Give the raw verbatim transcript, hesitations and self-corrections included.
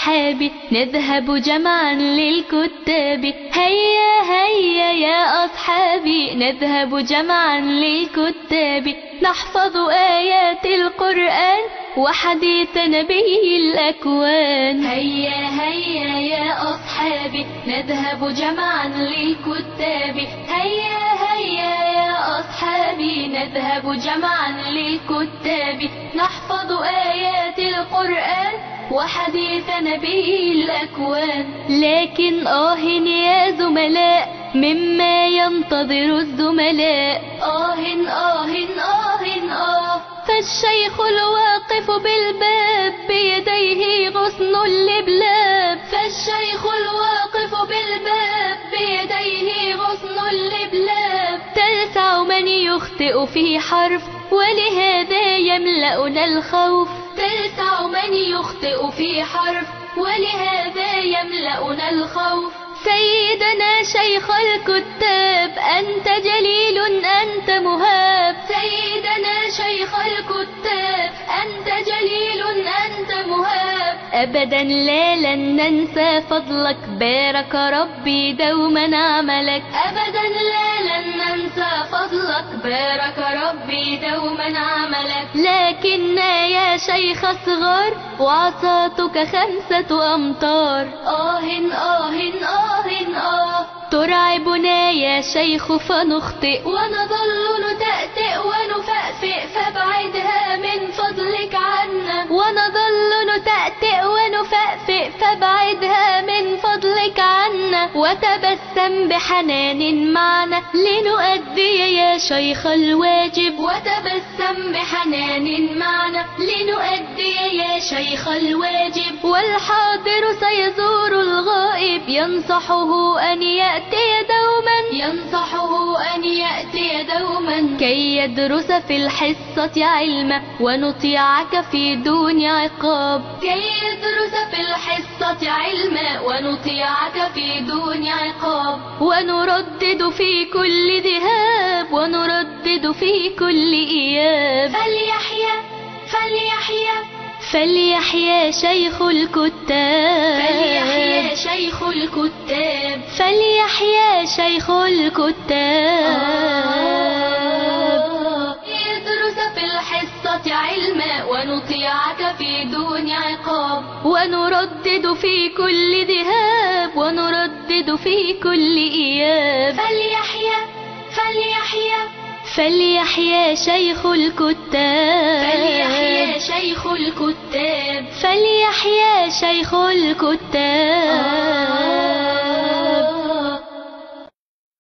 أصحابي نذهب جمعا للكتاب. هيا هيا يا أصحابي نذهب جمعا للكتاب، نحفظ آيات القرآن وحديث نبي الأكوان. هيا هيا يا أصحابي نذهب جمعا للكتاب. هيا هيا يا أصحابي نذهب جمعا للكتاب، نحفظ آيات القرآن وحديث نبي الأكوان. لكن آه يا زملاء مما ينتظر الزملاء، آه آه آه آه فالشيخ الواقف بالباب بيديه غصن اللبلاب. فالشيخ الواقف بالباب بيديه غصن اللبلاب، تلسع من يخطئ في حرف ولهذا يملأنا الخوف. تلسع من يخطئ في حرف ولهذا يملأنا الخوف. سيدنا شيخ الكتاب أنت جليل أنت مهاب. سيدنا شيخ الكتاب أنت جليل أنت مهاب. أبدا لا لن ننسى فضلك بارك ربي دوما عملك. أبدا لا لن ننسى فضلك بارك ربي دوما عملك. لكن يا شيخ صغار وعصاتك خمسة أمتار. آه آه آه آه ترعبنا يا شيخ فنخطئ ونظل نتأتئ ونفأفئ، فابعدها من فضلك عنا. ونظل نتأتئ ونفأفئ فابعدها من فضلك عنا، وتبسم بحنان معنا لنؤدي يا شيخ الواجب. وتبسم بحنان معنا لنؤدي يا شيخ الواجب. والحاضر سيزور الغائب ينصحه أن يأتي دوما، ينصحه أن يأتي دوما كي يدرس في الحصة علما ونطيعك في دون عقاب. كي يدرس في الحصة علما ونطيعك في دون عقاب. ونردد في كل ذهاب ونردد في كل إياب. فليحيا فليحيا فليحيا شيخ الكتاب. فليحيا شيخ الكتاب. فليحيا شيخ الكتاب. يدرس في الحصة علما ونطيعك في دون عقاب. ونردد في كل ذهاب ونردد في كل إياب. فليحيا فليحيا فليحيا شيخ الكتاب. فليحيا شيخ الكتاب. فليحيا شيخ الكتاب.